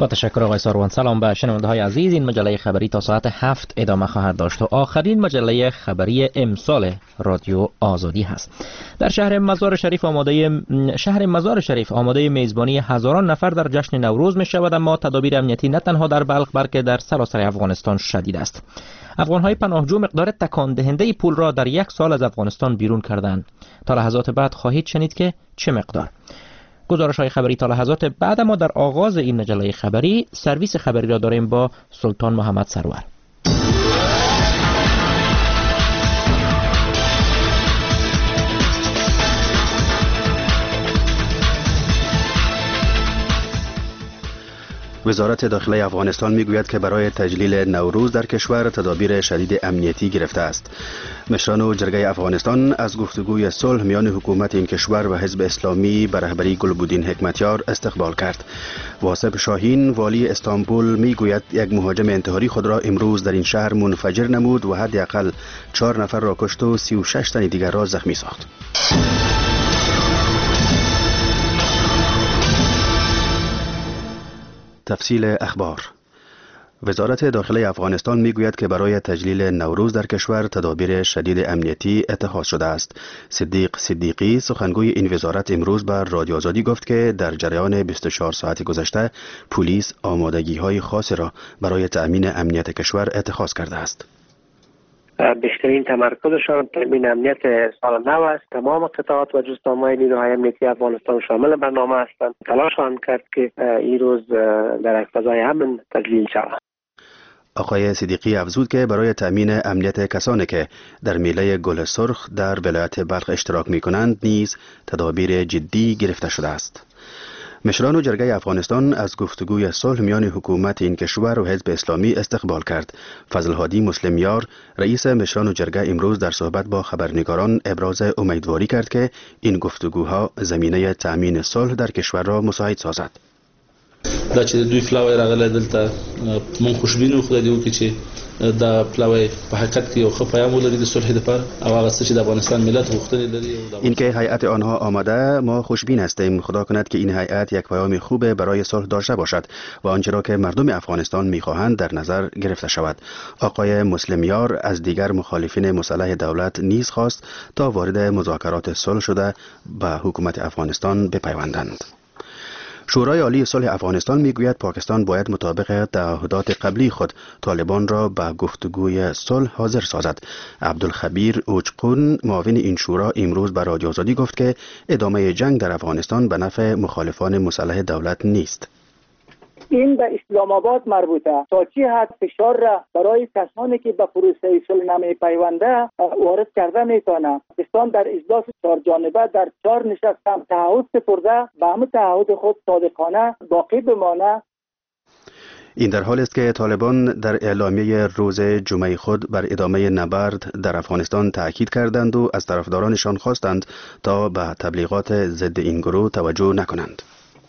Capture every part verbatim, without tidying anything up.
با تشکر آقای ساروان. سلام به شنونده های عزیز. این مجله خبری تا ساعت هفت ادامه خواهد داشت و آخرین مجله خبری امسال رادیو آزادی هست. در شهر مزار شریف آماده شهر مزار شریف آماده میزبانی هزاران نفر در جشن نوروز می شود، اما تدابیر امنیتی نه تنها در بلخ بلکه در سراسر افغانستان شدید است. افغان های پناهجو مقدار تکان دهنده پول را در یک سال از افغانستان بیرون کردند. تا لحظات بعد خواهید شنید که چه مقدار. گزارش های خبری تا لحظات بعد، ما در آغاز این مجله خبری سرویس خبری را داریم با سلطان محمد سرور. وزارت داخله افغانستان میگوید که برای تجلیل نوروز در کشور تدابیر شدید امنیتی گرفته است. مشران جرگه افغانستان از گفتگوی صلح میان حکومت این کشور و حزب اسلامی به رهبری گلبودین حکمتیار استقبال کرد. واصف شاهین والی استانبول میگوید یک مهاجم انتحاری خود را امروز در این شهر منفجر نمود و حداقل چهار نفر را کشت و سی و شش تن دیگر را زخمی ساخت. تفصیل اخبار. وزارت داخله افغانستان میگوید که برای تجلیل نوروز در کشور تدابیر شدید امنیتی اتخاذ شده است. صدیق صدیقی سخنگوی این وزارت امروز بر رادیو آزادی گفت که در جریان بیست و چهار ساعت گذشته پلیس آمادگی های خاصی را برای تأمین امنیت کشور اتخاذ کرده است. بیشترین تمرکزشان تامین امنیت سال نو است. تمام قطعات و جزءهای نیروهای امنیتی افغانستان شامل برنامه هستند. تلاش خواهند کرد که این روز در فضای امن تجلیل شود. آقای صدیقی افزود که برای تأمین امنیت کسانی که در میله گل سرخ در ولایت بلخ اشتراک می کنند نیز تدابیر جدی گرفته شده است. مشران و جرگه افغانستان از گفتگوی صلح میان حکومت این کشور و حزب اسلامی استقبال کرد. فضل هادی مسلمیار رئیس مشران و جرگه امروز در صحبت با خبرنگاران ابراز امیدواری کرد که این گفتگوها زمینه تأمین صلح در کشور را مساعد سازد. دا چې دوی پلاوی راغله دلته مون خوشبینو خدای دې وکړي چې دا پلاوی په حقیقت کې یو ښه پیام ولري د صلح لپاره او هغه څه چې د افغانستان ملت غوښتنې لري. اینکه هیئت آنها آمده ما خوشبین هستیم. خدا کند که این هیئت یک پیام خوب برای صلح داشته باشد و آنچه را که مردم افغانستان میخواهند در نظر گرفته شود. آقای مسلمیار از دیگر مخالفین مسلح دولت نیز خواست تا وارد مذاکرات صلح شده به حکومت افغانستان بپیوندند. شورای عالی صلح افغانستان میگوید پاکستان باید مطابق تعهدات قبلی خود طالبان را به گفتگوی صلح حاضر سازد. عبدالخبیر اوچقون معاون این شورا امروز به رادیو آزادی گفت که ادامه جنگ در افغانستان به نفع مخالفان مسلح دولت نیست. این به اسلام آباد مربوطه. تا چی حد فشار را برای کسانی که به پروسه صلح نمی پیونده وارد کرده میتونه. پاکستان در اجلاس چهار جانبه در چهار نشست هم تعهد سپرده، به همه تعهد خود صادقانه باقی بمانه. این در حال است که طالبان در اعلامیه روز جمعه خود بر ادامه نبرد در افغانستان تاکید کردند و از طرفدارانشان خواستند تا به تبلیغات ضد این گروه توجه نکنند.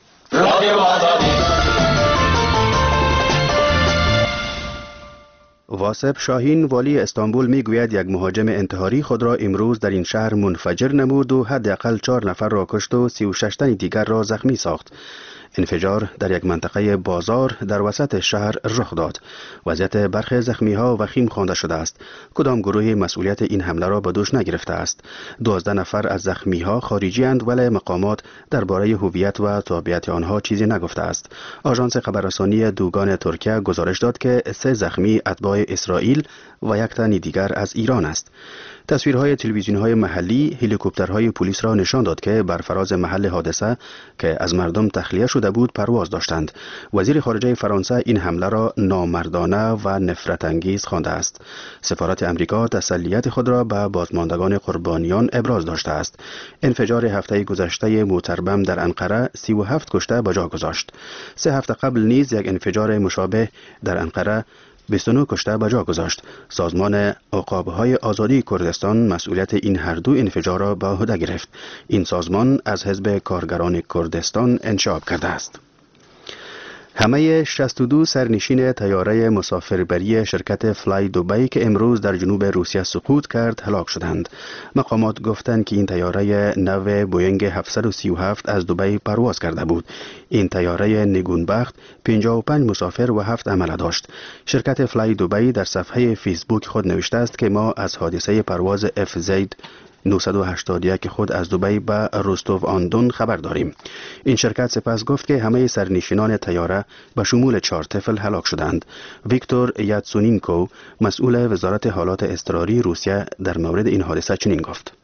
واصف شاهین والی استانبول میگوید یک مهاجم انتحاری خود را امروز در این شهر منفجر نمود و حداقل چهار نفر را کشت و سی و شش تن دیگر را زخمی ساخت. انفجار در یک منطقه بازار در وسط شهر رخ داد. وضعیت برخی زخمی ها وخیم خوانده شده است. کدام گروه مسئولیت این حمله را به دوش نگرفته است. دوازده نفر از زخمی ها خارجی اند ولی مقامات درباره هویت و تابعیت آنها چیزی نگفته است. آژانس خبررسانی دوگان ترکیه گزارش داد که سه زخمی اتباع اسرائیل و یک تن دیگر از ایران است. تصویرهای تلویزیون‌های محلی هلیکوپترهای پلیس را نشان داد که بر فراز محل حادثه که از مردم تخلیه شده بود پرواز داشتند. وزیر خارجه فرانسه این حمله را نامردانه و نفرت انگیز خوانده است. سفارت امریکا تسلیت خود را به بازماندگان قربانیان ابراز داشته است. انفجار هفته گذشته موتربم در انقره سی و هفت کشته به جا گذاشت. سه هفته قبل نیز یک انفجار مشابه در انقره بیست و نه کشته به جا گذاشت. سازمان عقاب‌های آزادی کردستان مسئولیت این هر دو انفجار را به عهده گرفت. این سازمان از حزب کارگران کردستان انشعاب کرده است. همه شصت و دو سرنشین طیاره مسافربری شرکت فلای دبی که امروز در جنوب روسیه سقوط کرد هلاک شدند. مقامات گفتند که این طیاره نو بوینگ هفتصد و سی و هفت از دبی پرواز کرده بود. این طیاره نگونبخت پنجاه و پنج مسافر و هفت عمله داشت. شرکت فلای دبی در صفحه فیسبوک خود نوشته است که ما از حادثه پرواز اف زد نهصد و هشتاد و یک خود از دبی به روستوف آن دون خبر داریم. این شرکت سپس گفت که همه سرنشینان طیاره به شمول چهار طفل هلاک شدند. ویکتور یاتسونینکو مسئول وزارت حالات اضطراری روسیه در مورد این حادثه چنین گفت: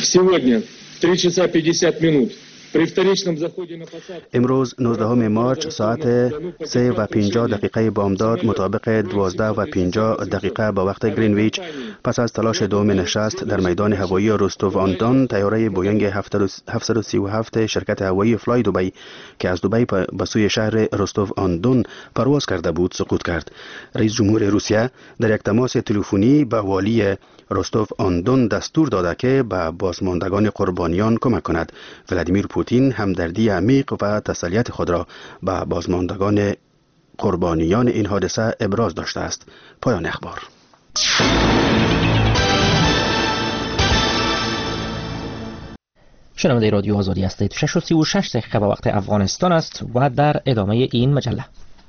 امروز نوزدهم مارچ ساعت سه و پنجاه دقیقه بامداد مطابق دوازده و پنجاه دقیقه به وقت گرینویچ پس از تلاش دوم نشست در میدان هوایی روستوف آن دون طیاره بوینگ هفتصد و سی و هفت شرکت هوایی فلای دبی که از دبی به سوی شهر روستوف آن دون پرواز کرده بود سقوط کرد. رئیس جمهور روسیه در یک تماس تلفنی به والی روستوف آن دون دستور داده که به بازماندگان قربانیان کمک کند. ولادیمیر پوتین همدردی عمیق و تسلیت خود را به بازماندگان قربانیان این حادثه ابراز داشته است. پایان اخبار. شنونده رادیو آزادی هستید. شش و سی و شش دقیقه به وقت افغانستان است و در ادامه این مجله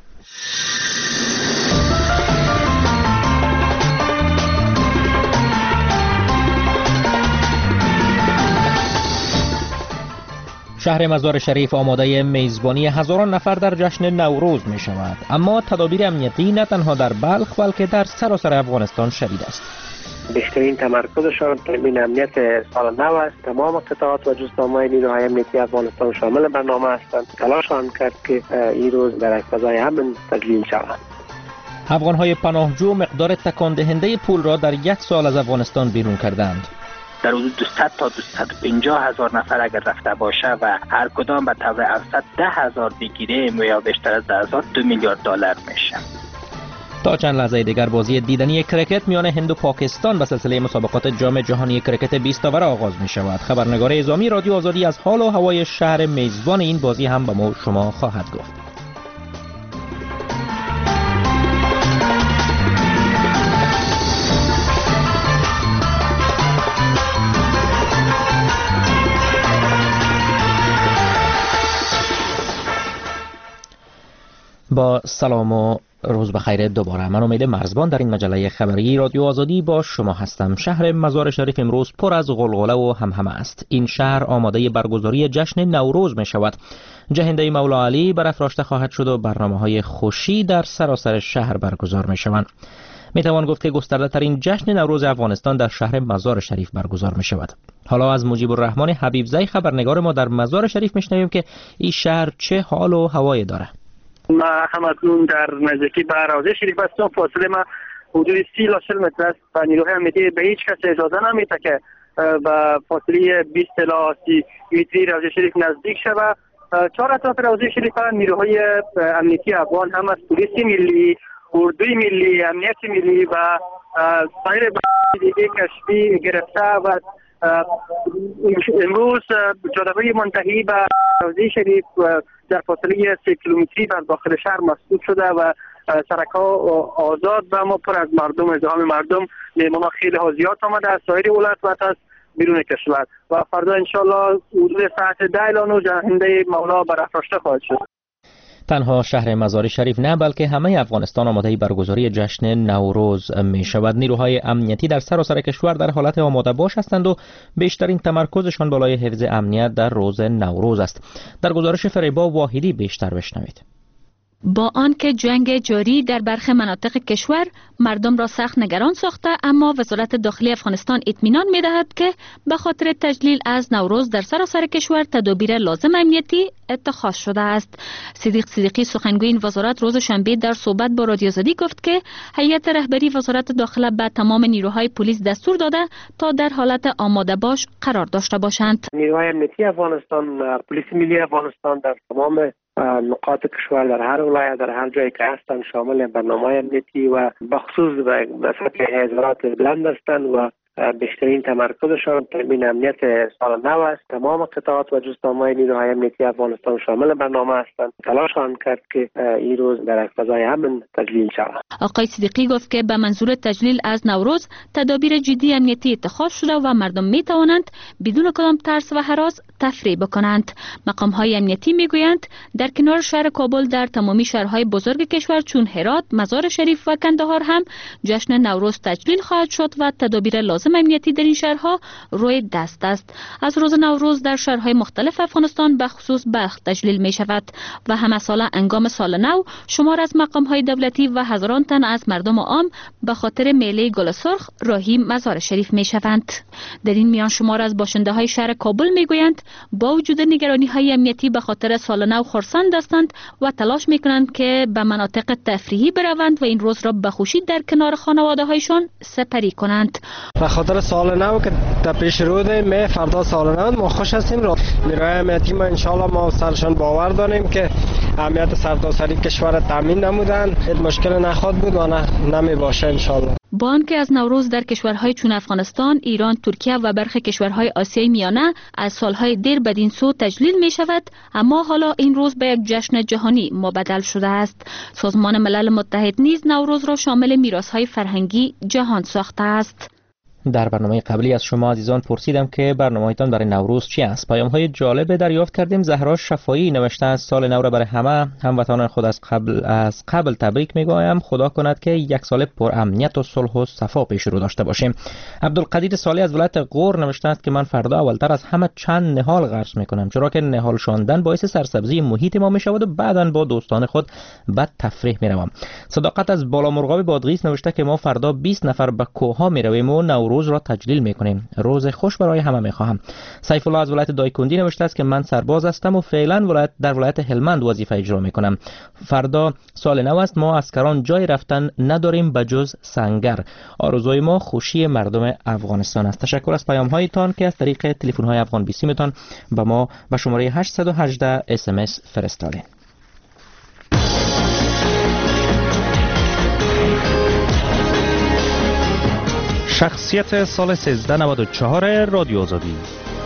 شهر مزار شریف آماده میزبانی هزاران نفر در جشن نوروز می شود، اما تدابیر امنیتی نه تنها در بلخ بلکه در سراسر افغانستان شدید است. بیشترین تمرکزشان تامین امنیت سال نو است. تمام قطعات و جزءهای نیروهای امنیتی افغانستان شامل برنامه هستند. تلاش آن کرد که این روز در یک فضای امن تجلیل شود. افغانهای پناهجو مقدار تکان دهنده پول را در یک سال از افغانستان بیرون کردند. در حدود دویست تا دویست و پنجاه هزار نفر اگر رفته باشه و هر کدام به طور اوسط ده هزار بگیره و یا بیشتر از ده هزار دو میلیارد دلار میشه. تا چند لحظه دیگر بازی دیدنی کرکت میان هند و پاکستان به سلسله مسابقات جام جهانی کرکت بیست اوور آغاز می شود. خبرنگار اعزامی رادیو آزادی از حال و هوای شهر میزبان این بازی هم به ما شما خواهد گفت. با سلام و روز بخیر دوباره. من امید مرزبان در این مجله خبری رادیو آزادی با شما هستم. شهر مزار شریف امروز پر از غلغله و همهمه است. این شهر آماده برگزاری جشن نوروز می شود. جهنده مولا علی برافراشته خواهد شد و برنامه‌های خوشی در سراسر شهر برگزار می شوند. می توان گفت که گسترده ترین جشن نوروز افغانستان در شهر مزار شریف برگزار می شود. حالا از مجیب الرحمن حبیبزی خبرنگار ما در مزار شریف می شنویم که این شهر چه حال و هوایی داره. ما همکنون در نزدیکی به روضه شریف هستم. فاصله ما حدود سی تا چهل متر است و نیروهای امنیتی به هیچ کس اجازه نمیده که به فاصله بیست تا سی متری روضه شریف نزدیک شود. چهار اطراف روضه شریف نیروهای امنیتی افغان هم از پلیس ملی، اردوی ملی، امنیت ملی و سایر دیگه کشفی گرفته و امروز جاده‌های منتهی به روضه شریف در فاصله سه کیلومتری در داخل شهر مسدود شده و سرک‌ها آزاد و ما پر از مردم، ازدحام مردم، مهمان‌ها خیلی ها زیاد آمده از سایر ولایت و از بیرون کشور و فردا انشالله حدود ساعت ده الی نه جهنده مولا برافراشته خواهد شد. تنها شهر مزار شریف نه بلکه همه افغانستان آماده برگزاری جشن نوروز می شود. نیروهای امنیتی در سراسر کشور در حالت آماده باش هستند و بیشترین تمرکزشان بالای حفظ امنیت در روز نوروز است. در گزارش فریبا واحدی بیشتر بشنوید. با آنکه جنگ جاری در برخی مناطق کشور مردم را سخت نگران ساخته، اما وزارت داخلی افغانستان اطمینان می‌دهد که به خاطر تجلیل از نوروز در سراسر کشور تدابیر لازم امنیتی اتخاذ شده است. صدیق صدیقی سخنگوی این وزارت روز شنبه در صحبت با رادیو آزادی گفت که هیئت رهبری وزارت داخله به تمام نیروهای پلیس دستور داده تا در حالت آماده باش قرار داشته باشند. نیروهای امنیتی افغانستان، پلیس ملی افغانستان در تمام نقاط کشور در هر ولایت در هر جایی که هستند شامل برنامه امنیتی و بخصوص به سطح حضارات بلند هستند و بیشترین تمرکزشان تامین امنیت سال نو است. تمام قطعات و جزءهای نیروهای امنیتی افغانستان شامل برنامه هستند. تلاش خواهند کرد که این روز در فضای امن تجلیل شود. آقای صدیقی گفت که به منظور تجلیل از نوروز تدابیر جدی امنیتی اتخاذ شده و مردم می توانند بدون کدام ترس و هراس تفریح بکنند. مقام های امنیتی می گویند در کنار شهر کابل در تمامی شهرهای بزرگ کشور چون هرات، مزار شریف و کندهار هم جشن نوروز تجلیل خواهد شد و تدابیر لازم امنیتی در این شهرها روی دست است. از روز نوروز در شهرهای مختلف افغانستان به خصوص بلخ تجلیل می شود و همه ساله انگام سال نو شمار از مقام های دولتی و هزاران تن از مردم عام به خاطر میله گل سرخ راهی مزار شریف می شوند. در این میان شمار از باشنده های شهر کابل می گویند با وجود نگرانی های امنیتی به خاطر سال نو خرسند هستند و تلاش می کنند که به مناطق تفریحی بروند و این روز را به خوشی در کنار خانواده هایشان سپری کنند. به خاطر سال نو که در پیش رو می فردا سال نو ما خوش هستیم. نیروهای امنیتی ما انشالله ما سرشان باور داریم که امنیت سرتاسری کشور تامین نمودن، هیچ مشکل نخواهد بود و نه نمی باشه انشالله. با آنکه از نوروز در کشورهای چون افغانستان، ایران، ترکیه و برخی کشورهای آسیای میانه از سالهای دیر بدین سو تجلیل می شود، اما حالا این روز به یک جشن جهانی مبدل شده است. سازمان ملل متحد نیز نوروز را شامل میراث‌های فرهنگی جهان ساخته است. در برنامه قبلی از شما عزیزان پرسیدم که برنامه‌تان برای نوروز چی است. پیام‌های جالب دریافت کردیم. زهرا شفایی نوشته است سال نو را برای همه هموطنان خود از قبل از قبل تبریک میگویم. خدا کند که یک سال پر امنیت و صلح و صفا پیش رو داشته باشیم. عبدالقدیر صالح از ولایت غور نوشته است که من فردا اولتر از همه چند نهال غرس میکنم، چرا که نهال شاندن باعث سرسبزی محیط ما میشود و بعداً با دوستان خود به تفریح میروم. صداقت از بالامرغاب بادغیس نوشته که ما فردا بیست نفر به کوهها میرویم و نوروز روز را تجلیل میکنیم. روز خوش برای همه میخواهم. سیف الله از ولایت دایکندی نوشته است که من سرباز هستم و فعلا ولایت در ولایت هلمند وظیفه اجرا میکنم. فردا سال نو است، ما اسکران جای رفتن نداریم به جز سنگر. آرزوی ما خوشی مردم افغانستان است. تشکر از پیام هایتان که از طریق تلفن های افغان بیست متان به ما به شماره هشت یک هشت اس ام اس فرستادین. شخصیت سال سیزده نود و چهار رادیو آزادی.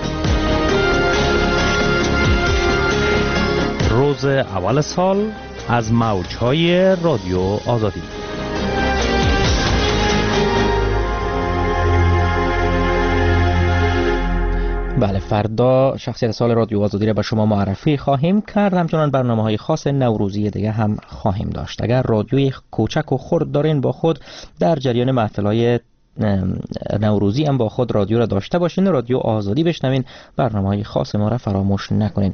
روز اول سال از موج‌های رادیو آزادی. بله، فردا شخصیت سال رادیو آزادی را به شما معرفی خواهیم کرد. همچنان برنامه‌های خاص نوروزی دیگه هم خواهیم داشت. اگر رادیوی کوچک و خرد دارین با خود در جریان محفل‌های نوروزی هم با خود رادیو را داشته باشین، رادیو آزادی بشنوین. برنامه‌های خاص ما را فراموش نکنین.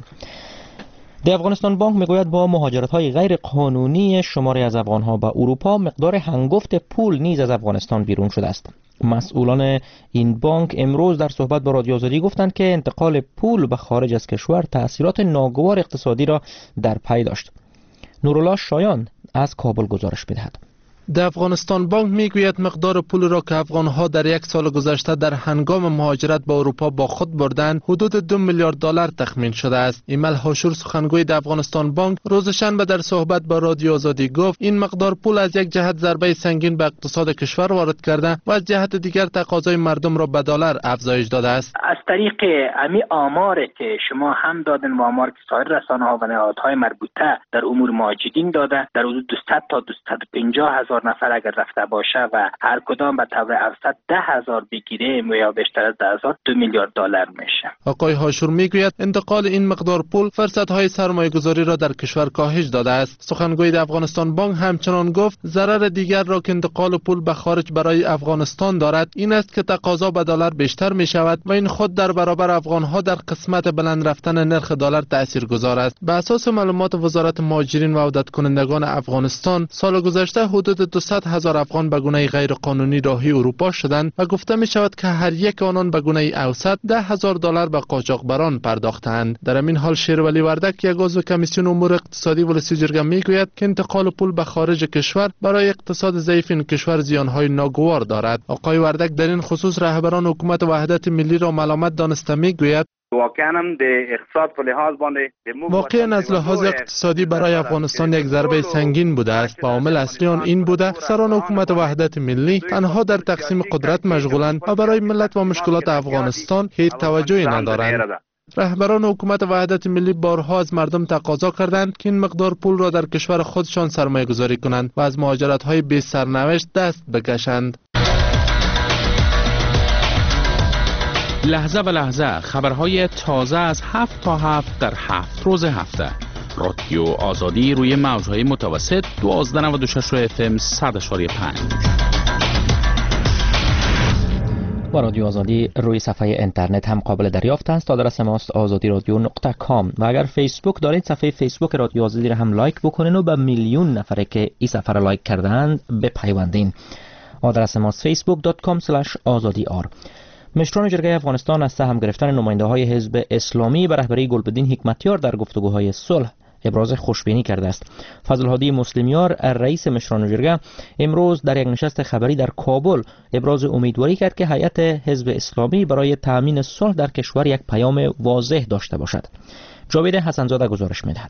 در افغانستان بانک میگوید با مهاجرت‌های غیر قانونی شماری از افغان‌ها به اروپا مقدار هنگفت پول نیز از افغانستان بیرون شده است. مسئولان این بانک امروز در صحبت با رادیو آزادی گفتند که انتقال پول به خارج از کشور تأثیرات ناگوار اقتصادی را در پی داشت. نورالله شایان از کابل گزارش می‌دهد. در افغانستان بانک میگوید مقدار پول را که افغانها در یک سال گذشته در هنگام مهاجرت به اروپا با خود بردند حدود دو میلیارد دلار تخمین شده است. ایمل هاشور سخنگوی در افغانستان بانک روز شنبه در صحبت با رادیو آزادی گفت این مقدار پول از یک جهت ضربه سنگین به اقتصاد کشور وارد کرده و از جهت دیگر تقاضای مردم را به دلار افزایش داده است. از طریق امی آماری که شما هم دادن و آمار که سایر رسانه‌ها و نهادهای مربوطه در امور مهاجرین داده، در حدود دویست تا دویست و پنجاه هزار نفر اگر رفته باشه و هر کدام به طور اوسط ده هزار بگیریم و یا بیشتر از ده هزار دو میلیارد دلار میشه. آقای هاشور میگوید انتقال این مقدار پول فرصت‌های سرمایه‌گذاری را در کشور کاهش داده است. سخنگوی افغانستان بانک همچنان گفت ضرر دیگر را که انتقال پول به خارج برای افغانستان دارد این است که تقاضا به دلار بیشتر می شود و این خود در برابر افغان‌ها در قسمت بلند رفتن نرخ دلار تاثیرگذار است. به اساس معلومات وزارت مهاجرین و عودت کنندگان افغانستان سال گذشته حدود دویست هزار افغان به گونه غیر قانونی راهی اروپا شدند و گفته می شود که هر یک آنان به گونه اوسط ده هزار دلار به قاچاقبران پرداختند. در این حال شیرولی وردک یک عضو کمیسیون امور اقتصادی ولسی جرگه می گوید که انتقال پول به خارج کشور برای اقتصاد ضعیف این کشور زیانهای ناگوار دارد. آقای وردک در این خصوص رهبران حکومت وحدت ملی را ملامت دانسته می گوید واقعا هم د اقتصاد په لحاظ باندې واقعا از لحاظ اقتصادی برای افغانستان یک ضربه سنگین بوده است و عامل اصلی آن این بوده افسران حکومت وحدت ملی تنها در تقسیم قدرت مشغولند و برای ملت و مشکلات افغانستان هیچ توجهی ندارند. رهبران حکومت وحدت ملی بارها از مردم تقاضا کردند که این مقدار پول را در کشور خودشان سرمایه گذاری کنند و از مهاجرت های بی سرنوشت دست بکشند. لحظه و لحظه خبرهای تازه از هفت تا هفت در هفت روز هفته. رادیو آزادی روی موجهای متوسط دوازده نود و شش اف ام صد اشاری پنج. و رادیو آزادی روی صفحه اینترنت هم قابل دریافت است. آدرس ماست آزادی رادیو نقطه کام و اگر فیسبوک دارید صفحه فیسبوک رادیو آزادی را هم لایک بکنین و به میلیون نفره که این صفحه را لایک کردند بپیوندین. آدرس ماست فیسبوک دات کام اسلش آزادی آر. مشران جرگه افغانستان از سهم گرفتن نماینده های حزب اسلامی به رهبری گلبدین حکمتیار در گفتگوهای صلح ابراز خوشبینی کرده است. فضل هادی مسلمیار رئیس مشران جرگه امروز در یک نشست خبری در کابل ابراز امیدواری کرد که هیئت حزب اسلامی برای تامین صلح در کشور یک پیام واضح داشته باشد. جاوید حسنزاده گزارش می‌دهد.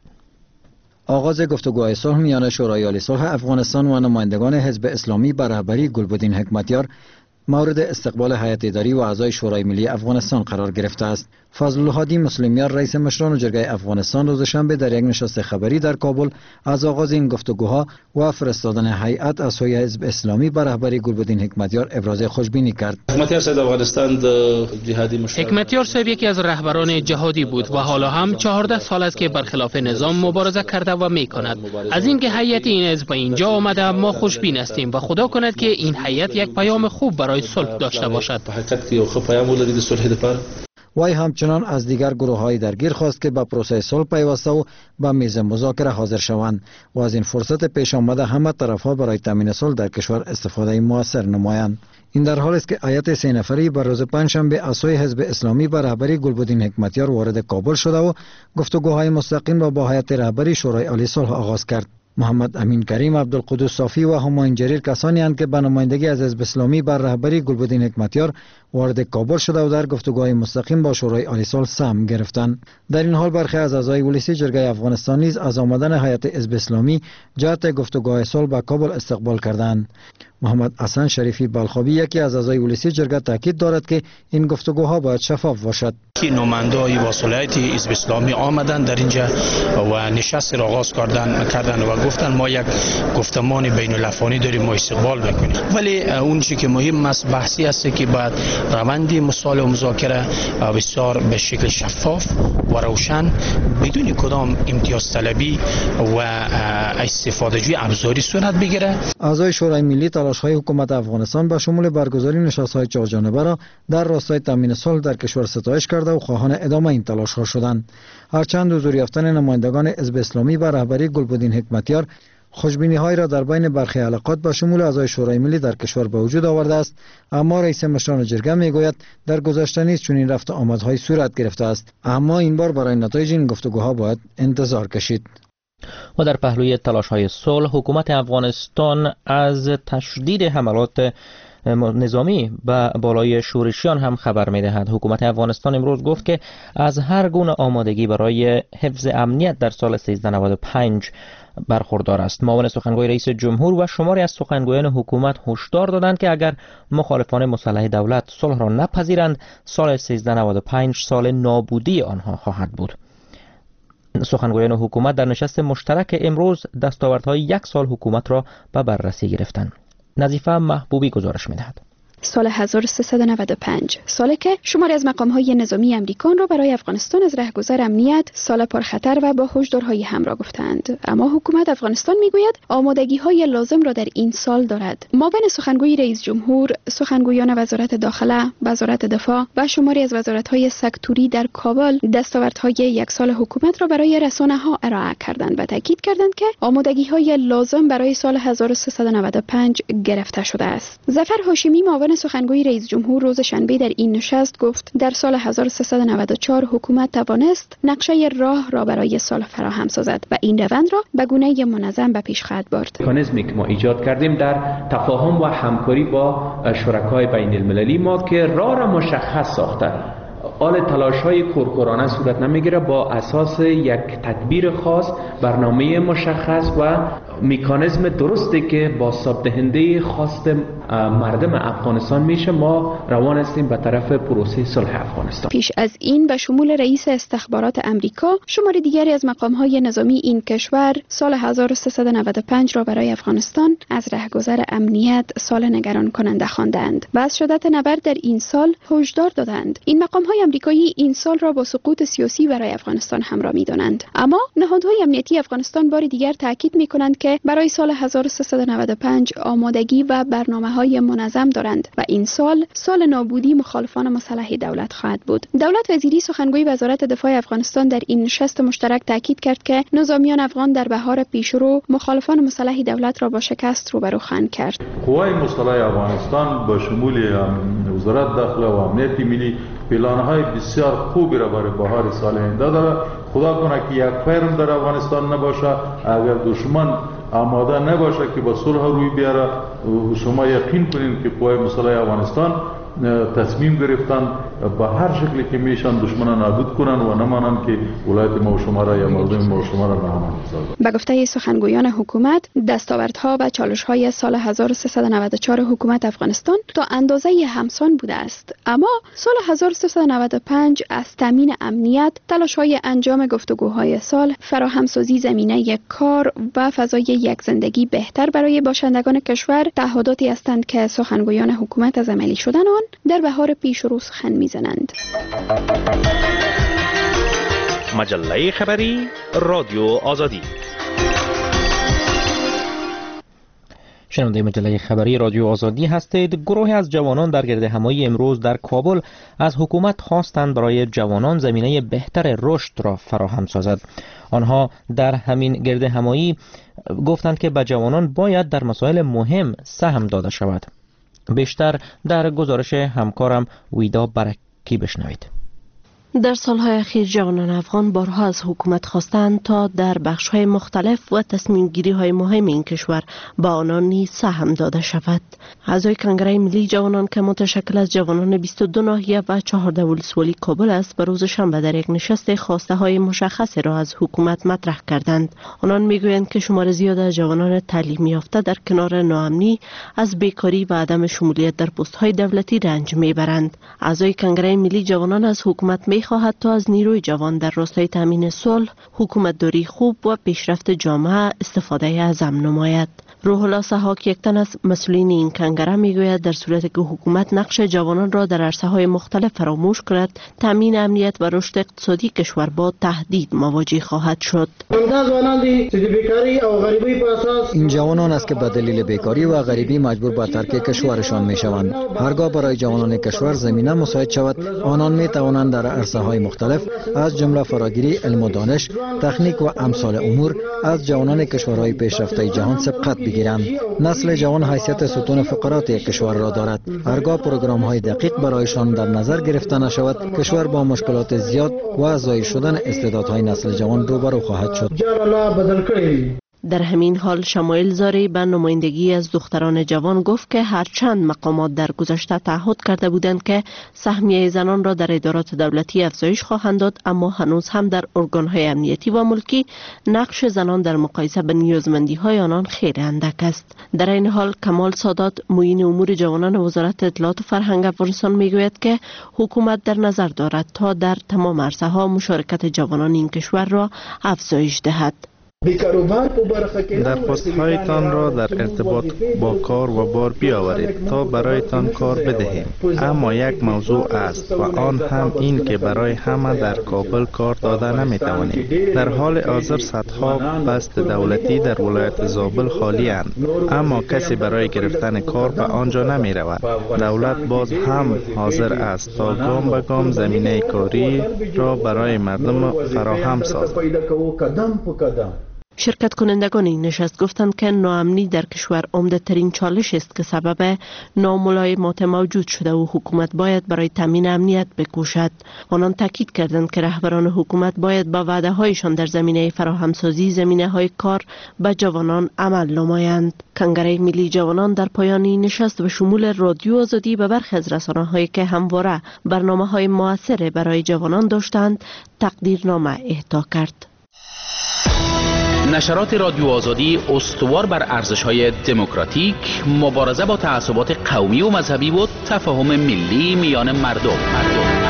آغاز گفتگوهای صلح میان شورای عالی صلح افغانستان و نمایندگان حزب اسلامی به رهبری گلبدین حکمتیار مورد استقبال هیئت اداری و اعضای شورای ملی افغانستان قرار گرفته است. فضل الهادی مسلمیار رئیس مشران جرگه افغانستان روز شنبه در یک نشست خبری در کابل از آغاز این گفتگوها و فرستادن هیئت از سوی حزب اسلامی به رهبری گلبدین حکمتیار ابراز خوشبینی کرد. حکمتیار صاحب افغانستان د جهادی مشران حکمتیار صاحب یکی از رهبران جهادی بود و حالا هم چهارده سال است که برخلاف نظام مبارزه کرده و میکند. از اینکه هیئت این حزب اینجا آمده ما خوشبین هستیم و خدا کند که این هیئت یک پیام خوب برای صلح داشته باشد. حقیقت که خو پیام ولري د صلح لپاره. وی همچنان از دیگر گروه‌های درگیر خواست که به پروسه صلح پیوسته و به میز مذاکره حاضر شوند و از این فرصت پیش آمده همه طرف‌ها برای تامین صلح در کشور استفاده موثر نمایند. این در حالی است که هیئت سه نفری بر روز پنجشنبه از سوی حزب اسلامی به رهبری گلبدین حکمتیار وارد کابل شده و گفتگوهای مستقیم را با هیئت رهبری شورای عالی صلح آغاز کرد. محمد امین کریم، عبدالقدوس صافی و همایون جریر کسانی اند که به نمایندگی از حزب اسلامی بر رهبری گلبدین حکمتیار وارد کابل شده و در گفتگوهای مستقیم با شورای عالی صلح سهم گرفتند. در این حال برخی از اعضای ولسی جرگه افغانستان نیز از آمدن هیئت حزب اسلامی جهت گفتگوهای صلح به کابل استقبال کردند. محمد حسن شریفی بلخابی یکی از اعضای ولسی جرگه تاکید دارد که این گفتگوها باید شفاف باشد. که نماینده‌های واصلیت حزب اسلامی آمدند در اینجا و نشست را آغاز کردند کردند و گفتند ما یک گفتمان بین الافغانی داریم ما استقبال بکنیم. ولی اون چیزی که مهم است بحثی است که باید روند مصالحه و مذاکره بسیار به شکل شفاف و روشن بدون کدام امتیاز طلبی و استفاده جوی ابزاری صورت بگیره. اعضای شورای ملی تلاش‌های حکومت افغانستان به شمول برگزاری نشست‌های چهارجانبه را در راستای تامین صلح در کشور ستایش کرده و خواهان ادامه این تلاش‌ها شدند. هرچند حضور یافتن نمایندگان حزب اسلامی به رهبری گلبدین حکمتیار خوشبینی‌های را در بین برخی حلقات به شمول اعضای شورای ملی در کشور به وجود آورده است، اما رئیس مشران جرگه میگوید در گذشته نیز چنین رفت و آمدهای صورت گرفته است، اما این بار برای نتایج این گفتگوها باید انتظار کشید. و در پهلوی تلاش‌های صلح حکومت افغانستان از تشدید حملات نظامی به بالای شورشیان هم خبر می‌دهد. حکومت افغانستان امروز گفت که از هر گونه آمادگی برای حفظ امنیت در سال سیزده نود و پنج برخوردار است. معاون سخنگوی رئیس جمهور و شماری از سخنگویان حکومت هشدار دادند که اگر مخالفان مسلح دولت صلح را نپذیرند سال سیزده نود و پنج سال نابودی آنها خواهد بود. سخنگویان حکومت در نشست مشترک امروز دستاوردهای یک سال حکومت را به بررسی گرفتند. نظیفه محبوبی گزارش می‌دهد. سال هزار و سیصد و نود و پنج، سالی که شماری از مقام‌های نظامی امریکان را برای افغانستان از رهگذر امنیت سال پرخطر و با هشدارهای همراه گفتند، اما حکومت افغانستان میگوید آمادگی‌های لازم را در این سال دارد. معاون سخنگوی رئیس جمهور، سخنگویان وزارت داخله، وزارت دفاع و شماری از وزارت‌های سکتوری در کابل دستاوردهای یک سال حکومت را برای رسانه‌ها ارائه کردند و تاکید کردند که آمادگی‌های لازم برای سال هزار و سیصد و نود و پنج گرفته شده است. ظفر هاشمی معاون سخنگوی رئیس جمهور روز شنبه در این نشست گفت در سال هزار و سیصد و نود و چهار حکومت توانست نقشه راه را برای سال فراهم سازد و این روند را به گونه منظم به پیش خواهد برد. مکانیزمی که ما ایجاد کردیم در تفاهم و همکاری با شرکای بین المللی ما که راه را مشخص ساخته آل تلاش های کورکورانه صورت نمیگیره، با اساس یک تدبیر خاص، برنامه مشخص و مکانیزم درستی که با دهنده خواست مردم افغانستان میشه، ما روان هستیم به طرف پروسه صلح افغانستان. پیش از این به شمول رئیس استخبارات امریکا، شمار دیگری از مقام‌های نظامی این کشور سال هزار و سیصد و نود و پنج را برای افغانستان از رهگذر امنیت سال نگران کننده خواندند و از شدت نبرد در این سال هشدار دادند. این مقام‌های امریکایی این سال را با سقوط سیاسی برای افغانستان همراه می‌دانند، اما نهادهای امنیتی افغانستان بار دیگر تاکید می‌کنند که برای سال هزار و سیصد و نود و پنج آمادگی و برنامه‌های منظم دارند و این سال سال نابودی مخالفان مسلح دولت خواهد بود. دولت وزیری سخنگوی وزارت دفاع افغانستان در این نشست مشترک تاکید کرد که نظامیان افغان در بهار پیشرو مخالفان مسلح دولت را با شکست روبرو خواهند کرد. قوای مسلح افغانستان با شمول وزارت داخله و امنیت ملی پلان‌های بسیار خوبی را برای بهار سال آینده دارد. خدا کنه که یک فرم در افغانستان نباشه، اگر دشمن آماده نباشه که با صلح روی بیاره، شما یقین کنید که قوای مسلح افغانستان تصمیم گرفتن با هر شکلی که میشن دشمنان نابود کنن و نمانن که ولایت ما و شما را یا مردم ما و شما را ناامان بسازن. به گفته سخنگویان حکومت، دستاوردها و چالش‌های سال هزار و سیصد و نود و چهار حکومت افغانستان تا اندازه همسان بوده است، اما سال هزار و سیصد و نود و پنج از تامین امنیت، تلاش‌های انجام گفتگوهای سال، فراهمسازی زمینه کار و فضای یک زندگی بهتر برای باشندگان کشور تعهداتی هستند که سخنگویان حکومت از عملی شدن آن در بهار پیشرو سخن می‌زنند. مجله خبری رادیو آزادی. شنونده مجله خبری رادیو آزادی هستید. گروهی از جوانان در گردهمایی امروز در کابل از حکومت خواستند برای جوانان زمینه بهتر رشد را فراهم سازد. آنها در همین گردهمایی گفتند که به جوانان باید در مسائل مهم سهم داده شود. بیشتر در گزارش همکارم ویدا برکی بشنوید. در سالهای اخیر جوانان افغان بارها از حکومت خواستند تا در بخش‌های مختلف و تصمیم‌گیری‌های مهم این کشور با آنان نیز سهم داده شود. اعضای کنگره ملی جوانان که متشکل از جوانان بیست و دو ناحیه و چهارده ولسوالی کابل است، به روز شنبه در یک نشست خواسته مشخصی را از حکومت مطرح کردند. آنان میگویند که شمار زیاد از جوانان تعلیم یافته در کنار ناامنی از بیکاری و عدم شمولیت در پست‌های دولتی رنج میبرند. اعضای کنگره ملی جوانان از حکومت می خواهد تا از نیروی جوان در راستای تامین صلح، حکومتداری خوب و پیشرفت جامعه استفاده اعظم نماید. روح الله سحاک، یک تن از مسئولین این کنگره، میگوید در صورتی که حکومت نقش جوانان را در عرصه‌های مختلف فراموش کند، تامین امنیت و رشد اقتصادی کشور با تهدید مواجه خواهد شد. این جوانان است که به دلیل بیکاری و غریبی مجبور به ترک کشورشان میشوند. هرگاه برای جوانان کشور زمینه مساعد شود، آنان می توانند در عرصه‌های مختلف از جمله فراگیری، علم و دانش، تکنیک و امثال امور از جوانان کشورهای پیشرفته جهان سبقت بگیرند. نسل جوان حیثیت ستون فقرات یک کشور را دارد. هرگاه پروگرام‌های دقیق برایشان در نظر گرفته نشود، کشور با مشکلات زیاد و ضایع شدن استعدادهای نسل جوان روبرو خواهد شد. در همین حال شمایل زاری به نمایندگی از دختران جوان گفت که هرچند مقامات در گذشته تعهد کرده بودند که سهمیه زنان را در ادارات دولتی افزایش خواهند داد، اما هنوز هم در ارگان‌های امنیتی و ملکی نقش زنان در مقایسه به نیازمندی‌های آنان خیلی اندک است. در این حال کمال سادات، معین امور جوانان وزارت اطلاعات و فرهنگ افغانستان میگوید که حکومت در نظر دارد تا در تمام عرصه‌ها مشارکت جوانان این کشور را افزایش دهد. درخواست‌هایتان را در ارتباط با کار و بار بیاورید تا برایتان کار بدهیم. اما یک موضوع است و آن هم این که برای همه در کابل کار داده نمی‌توانیم. در حال حاضر صدها پست دولتی در ولایت زابل خالی اند، اما کسی برای گرفتن کار به آنجا نمی‌رود. دولت باز هم حاضر است تا گام به گام زمینه کاری را برای مردم فراهم سازد. شرکت کنندگان این نشست گفتند که ناامنی در کشور عمده ترین چالش است که سبب ناملایمات موجود شده و حکومت باید برای تامین امنیت بکوشد. آنان تاکید کردند که رهبران حکومت باید با وعده هایشان در زمینه فراهمسازی زمینه های کار به جوانان عمل نمایند. کنگره ملی جوانان در پایان این نشست به شمول رادیو آزادی به برخی از رسانه‌هایی که همواره برنامه‌های موثر برای جوانان داشتند تقدیرنامه اهدا کرد. نشرات رادیو آزادی استوار بر ارزش‌های دموکراتیک، مبارزه با تعصبات قومی و مذهبی و تفاهم ملی میان مردم. مردم.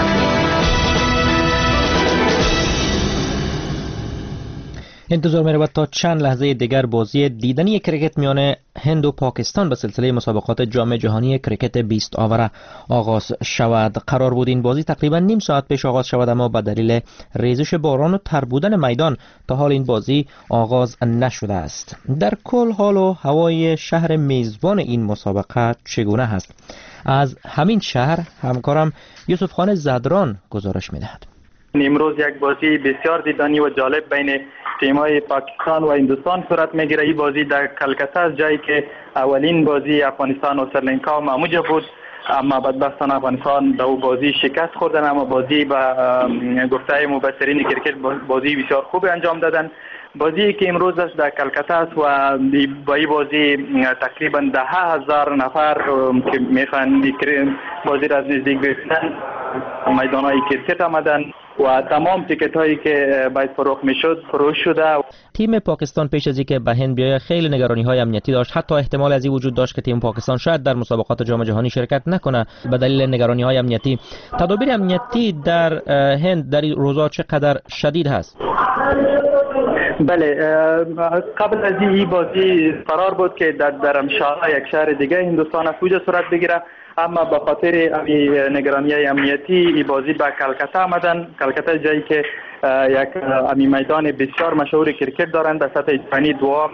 انتظار می رود تا چند لحظه دیگر بازی دیدنی کرکت میان هند و پاکستان به سلسله مسابقات جام جهانی کرکت بیست آوره آغاز شود. قرار بود این بازی تقریبا نیم ساعت پیش آغاز شود، اما به دلیل ریزش باران و تر بودن میدان تا حال این بازی آغاز نشده است. در کل حال و هوای شهر میزبان این مسابقه چگونه است؟ از همین شهر همکارم یوسف خان زدران گزارش می‌دهد. امروز یک بازی بسیار دیدنی و جالب بین تیم‌های پاکستان و هندوستان صورت می‌گیرد. این بازی در کلکته است، جایی که اولین بازی افغانستان و سریلانکا معموجه بود، اما بدبختانه افغانستان در او بازی شکست خوردن. اما بازی به گفته مبصرین کرکت بازی بسیار خوب انجام دادن. بازی که امروز است در کلکته است و با این بازی تقریبا ده هزار نفر که میخوان بازی را از نزدیک ببینن میدان‌های کرکت آمدن و تمام تیکت هایی که باید فروخت میشد فروش شده. تیم پاکستان پیش از اینکه به هند بیاید خیلی نگرانی های امنیتی داشت، حتی احتمال از این وجود داشت که تیم پاکستان شاید در مسابقات جام جهانی شرکت نکنه به دلیل نگرانی های امنیتی. تدابیر امنیتی در هند در این روزا چقدر شدید هست؟ بله، قبل از این بازی قرار بود که در درمشالا یک شهر دیگه هندوستان است اونجا صورت بگیره، اما به خاطر نگرانی امنیتی این بازی به کلکته آمدن. کلکته جایی که یک امی میدان بسیار مشهور کرکت دارند در سطح جهانی دوام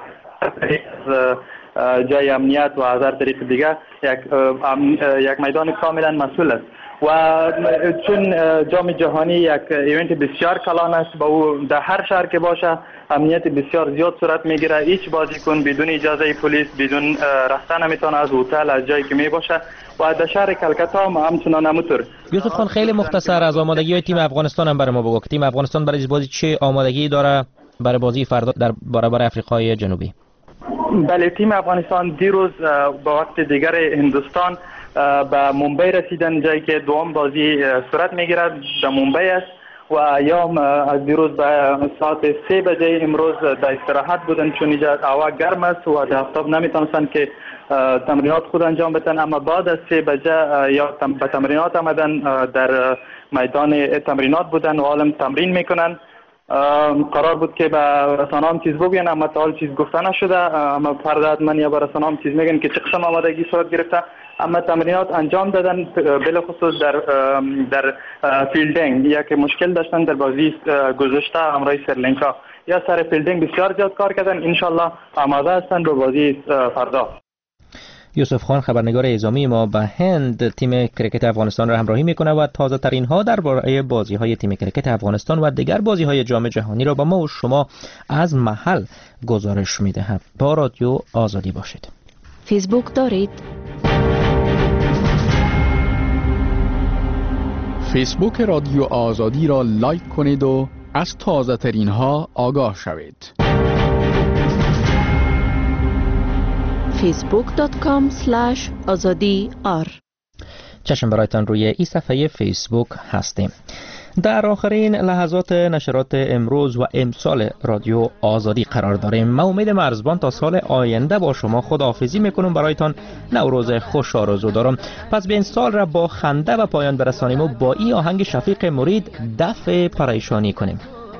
جای امنیت و از هر طریق دیگه یک یک میدان کاملا مسئول است و چون جام جهانی یک ایونت بسیار کلان است با او در هر شهر که باشه امنیت بسیار زیاد صورت میگیره. هیچ بازیکن بدون اجازه پلیس بدون رفتن نمیتونه از هتل از جایی که می باشه و در شهر کلکته هم همچنان همونطور. یوسف خان خیلی مختصر از آمادگی های تیم افغانستان هم برای ما بگو که تیم افغانستان برای بازی چه آمادگی داره برای بازی فردا در برابر آفریقای جنوبی؟ بله، تیم افغانستان دیروز با وقت دیگر هندوستان به ممبئی رسیدن، جایی که دوم بازی صورت میگیرد در ممبئی است و ایام از دیروز به ساعت سه بجه امروز در استراحت بودن چون اینجا هوا گرم است و در آفتاب نمیتونستن که تمرینات خود انجام بدن، اما بعد از سه بجه یا به تمرینات آمدن در میدان تمرینات بودن و حالا تمرین میکنن. قرار بود که به رسانه هم چیز بگوین اما تا حال چیز گفته نشده، اما فردا حتما یا به رسانه هم چیز میگن که چه قسم آمادگی صورت گرفته، اما تمرینات انجام دادن بلخصوص در در فیلدینگ. یک مشکل داشتن در بازی گذشته همراه سریلانکا، یا سر فیلدینگ بسیار زیاد کار کردن، انشالله آماده هستند به بازی فردا. یوسف خان خبرنگار اعزامی ما به هند تیم کرکت افغانستان را همراهی میکنه و تازه ترین ها درباره بازی های تیم کرکت افغانستان و دیگر بازی های جام جهانی را با ما و شما از محل گزارش میدهد. با رادیو آزادی باشید. فیسبوک دارید؟ فیسبوک رادیو آزادی را لایک کنید و از تازه ترین ها آگاه شوید. فیسبوک دات کام اسلش آزادی آر. چشم برایتان روی این صفحه فیسبوک هستیم. در آخرین لحظات نشرات امروز و امسال رادیو آزادی قرار داریم. من امید مرزبان تا سال آینده با شما خداحافظی میکنم. برایتان نوروز خوش آرزو دارم. پس به این سال را با خنده و پایان برسانیم و با این آهنگ شفیق مرید دفع پریشانی کنیم.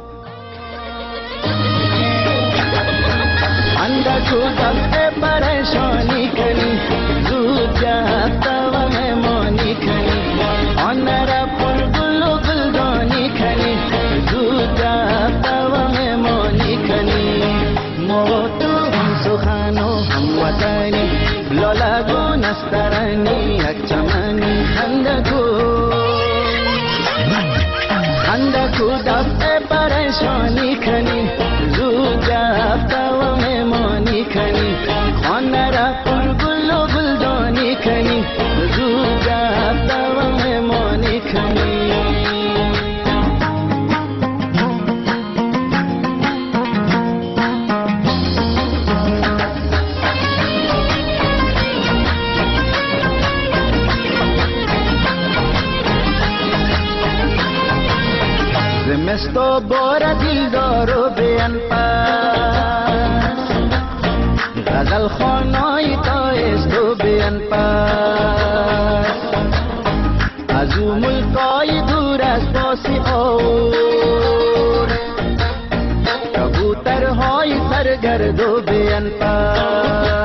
اندکو دفع پریشانی کنی زود جهتا و مهمانی کنی آن را پر گل و گلدانی کنی زود جهتا و مهمانی کنی موتو هم سخن و هم وطنی لالگو نسترانی یک چمنی اندکو اندکو دفع پریشانی کنی زود جهتا خانه را پر گل و گلدانی کنی زود رفت و مهمانی کنی زمستو بار دیلدارو بیان پس غزل خانای تایستو بیان پس از او ملکای دور از باسی آور کبوترهای سرگردو بیان پس